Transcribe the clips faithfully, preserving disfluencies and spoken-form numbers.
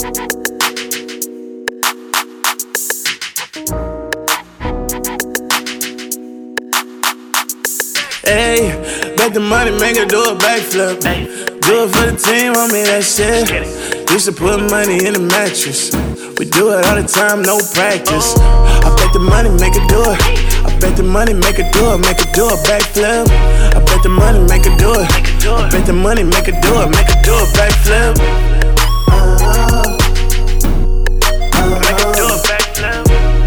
Hey, bet the money, make her do a backflip. Do it for the team, homie, that shit. Used to put money in the mattress. We do it all the time, no practice. I bet the money, make her do it. I bet the money, make her do it, make her do a backflip. I bet the money, make her do it. I bet the money, make her do it, make her do a backflip. Make her do a backflip.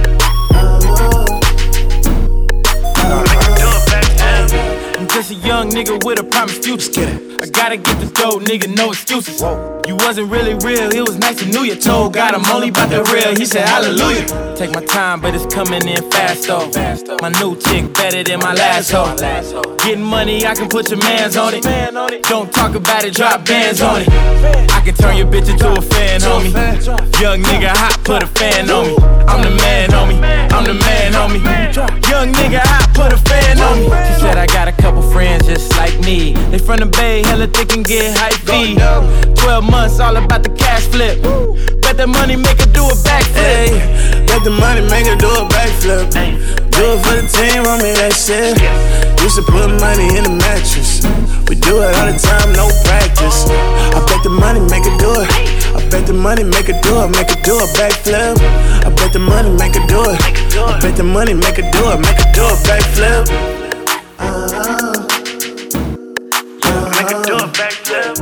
I'm just a young nigga with a promised future. I gotta get the dough, nigga, no excuses. You wasn't really real, it was nice to know you. Told God I'm only about the real, he said hallelujah. Take my time, but it's coming in fast though. My new chick better than my last hoe. Getting money, I can put your mans on it. Don't talk about it, drop bands on it. I can turn your bitch into a fan, homie. Young nigga hot, put a fan on me. I'm the man, homie. I'm the man, homie. Young nigga hot, put a fan on me. She said I got a couple friends just like me. They from the Bay, hella thick and get high feet. Twelve months, all about the cash flip. Bet the money make her do a backflip. Hey, bet the money make her do a backflip. Do it for the team, homie, that shit. Used to put money in the mattress. We do it all the time, no practice. I bet the money make her do it. I bet the money make her do it, make her do a backflip. I bet the money make her do it. I bet the money make her do it, make her do a backflip. Uh-huh. Make her do a backflip.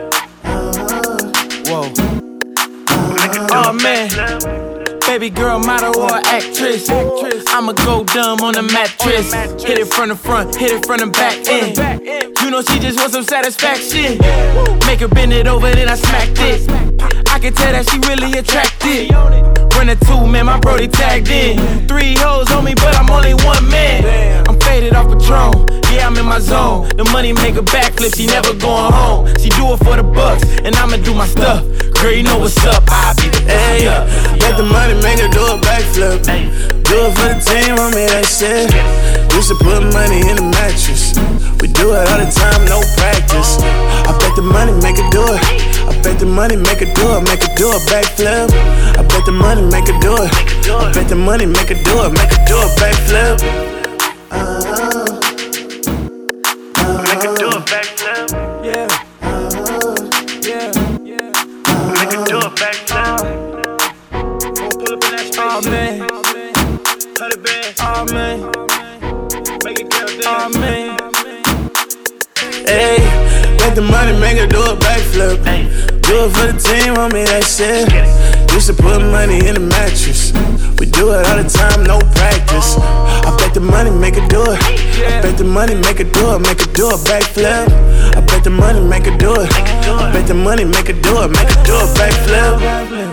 Whoa. Oh man, baby girl, model or actress. I'ma go dumb on the mattress. Hit it from the front, hit it from the back end. You know she just wants some satisfaction. Make her bend it over, then I smacked it. I can tell that she really attracted. Run a two, man, my brody tagged in. Three hoes on me, but I'm only one man. I'm faded off Patron, yeah, I'm in my zone. The money make her backflip, she never going home. She do it for the bucks, and I'ma do my stuff. Girl, you know what's up, I be the hey, bet the money make her do a backflip. Do it for the team, homie, that shit. Used to put money in the mattress. We do it all the time, no practice. I bet the money make her do it. I bet the money make her do it, make her do a backflip. I bet the money make her do it. I bet the money make her do it, make her do a backflip. Uh-huh. Make her do a backflip. Yeah. Uh-huh. Yeah. Yeah. Make her do a backflip. Pull up in that space. Oh man. Hundred bands. Oh man. Make it count down. Oh man. Hey, bet the money make her do a backflip. Do it for the team, homie, that shit. Used to put money in the mattress. We do it all the time, no practice. I bet the money make her do it. I bet the money make her do it, make her do a backflip. I bet the money make her do it. I bet the money make her do it, make her do a backflip.